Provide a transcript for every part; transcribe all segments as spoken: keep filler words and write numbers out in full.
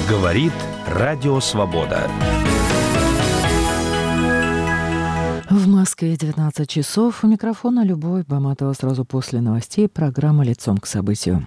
Говорит Радио Свобода. В Москве девятнадцать часов. У микрофона Любовь Баматова. Сразу после новостей программа «Лицом к событию».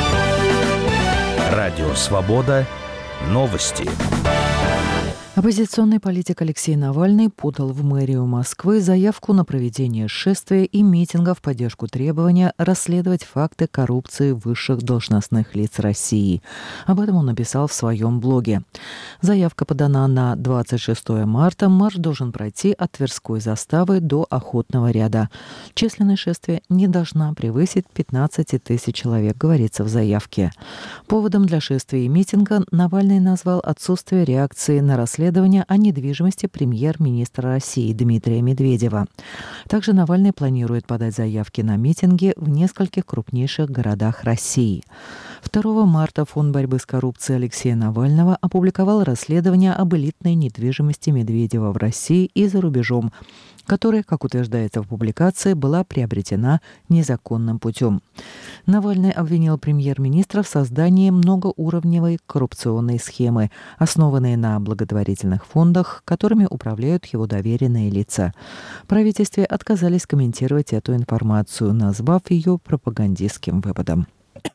Радио Свобода. Новости. Оппозиционный политик Алексей Навальный подал в мэрию Москвы заявку на проведение шествия и митинга в поддержку требования расследовать факты коррупции высших должностных лиц России. Об этом он написал в своем блоге. Заявка подана на двадцать шестое марта. Марш должен пройти от Тверской заставы до Охотного ряда. Численность шествия не должна превысить пятнадцать тысяч человек, говорится в заявке. Поводом для шествия и митинга Навальный назвал отсутствие реакции на расследование о недвижимости премьер-министра России Дмитрия Медведева. Также Навальный планирует подать заявки на митинги в нескольких крупнейших городах России. второго марта Фонд борьбы с коррупцией Алексея Навального опубликовал расследование об элитной недвижимости Медведева в России и за рубежом, которая, как утверждается в публикации, была приобретена незаконным путем. Навальный обвинил премьер-министра в создании многоуровневой коррупционной схемы, основанной на благотворительных фондах, которыми управляют его доверенные лица. В правительстве отказались комментировать эту информацию, назвав ее пропагандистским выводом.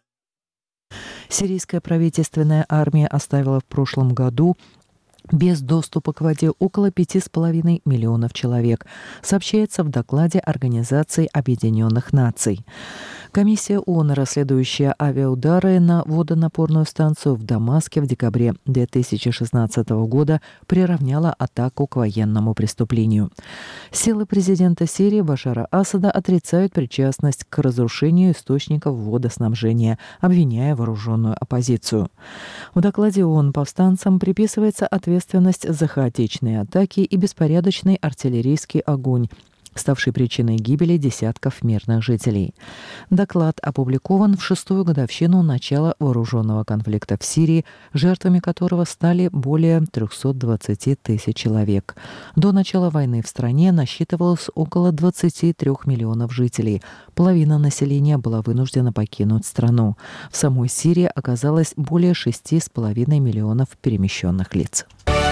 Сирийская правительственная армия оставила в прошлом году без доступа к воде около пяти с половиной миллионов человек, сообщается в докладе Организации Объединенных Наций. Комиссия ООН, расследующая авиаудары на водонапорную станцию в Дамаске в декабре две тысячи шестнадцатого года, приравняла атаку к военному преступлению. Силы президента Сирии Башара Асада отрицают причастность к разрушению источников водоснабжения, обвиняя вооруженную оппозицию. В докладе ООН повстанцам приписывается ответственность за хаотичные атаки и беспорядочный артиллерийский огонь, ставший причиной гибели десятков мирных жителей. Доклад опубликован в шестую годовщину начала вооруженного конфликта в Сирии, жертвами которого стали более трехсот двадцати тысяч человек. До начала войны в стране насчитывалось около двадцати трёх миллионов жителей. Половина населения была вынуждена покинуть страну. В самой Сирии оказалось более шести с половиной миллионов перемещенных лиц.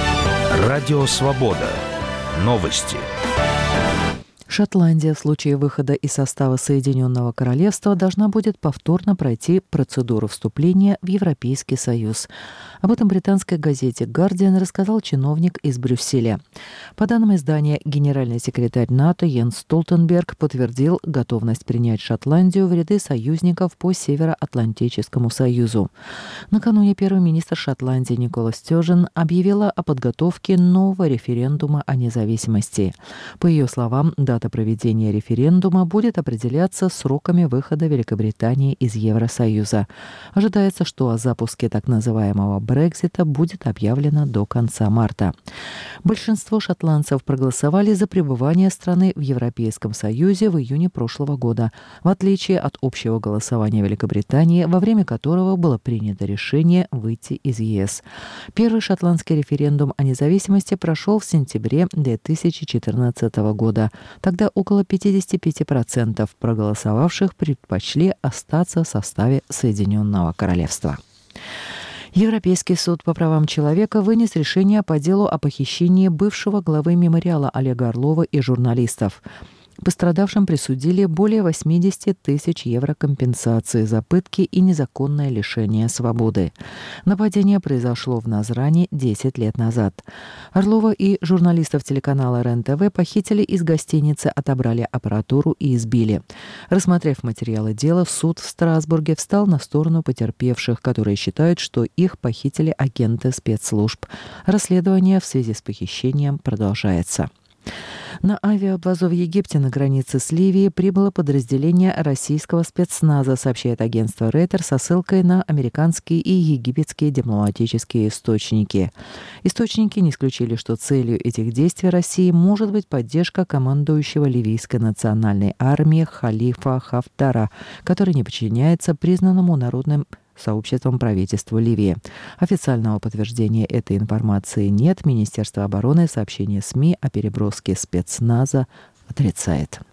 Радио Свобода. Новости. Шотландия в случае выхода из состава Соединенного Королевства должна будет повторно пройти процедуру вступления в Европейский Союз. Об этом британской газете «Гардиан» рассказал чиновник из Брюсселя. По данным издания, генеральный секретарь НАТО Йенс Столтенберг подтвердил готовность принять Шотландию в ряды союзников по Североатлантическому Союзу. Накануне первый министр Шотландии Никола Стёжен объявила о подготовке нового референдума о независимости. По ее словам, дата проведения референдума будет определяться сроками выхода Великобритании из Евросоюза. Ожидается, что о запуске так называемого Брексита будет объявлено до конца марта. Большинство шотландцев проголосовали за пребывание страны в Европейском Союзе в июне прошлого года, в отличие от общего голосования Великобритании, во время которого было принято решение выйти из ЕС. Первый шотландский референдум о независимости прошел в сентябре две тысячи четырнадцатого года. Тогда около пятьдесят пять процентов проголосовавших предпочли остаться в составе Соединенного Королевства. Европейский суд по правам человека вынес решение по делу о похищении бывшего главы мемориала Олега Орлова и журналистов. Пострадавшим присудили более восемьдесят тысяч евро компенсации за пытки и незаконное лишение свободы. Нападение произошло в Назране десять лет назад. Орлова и журналистов телеканала РЕН-ТВ похитили из гостиницы, отобрали аппаратуру и избили. Рассмотрев материалы дела, суд в Страсбурге встал на сторону потерпевших, которые считают, что их похитили агенты спецслужб. Расследование в связи с похищением продолжается. На авиабазу в Египте на границе с Ливией прибыло подразделение российского спецназа, сообщает агентство Рейтер со ссылкой на американские и египетские дипломатические источники. Источники не исключили, что целью этих действий России может быть поддержка командующего ливийской национальной армии Халифа Хафтара, который не подчиняется признанному народным сообществом правительству Ливии. Официального подтверждения этой информации нет. Министерство обороны сообщение СМИ о переброске спецназа отрицает.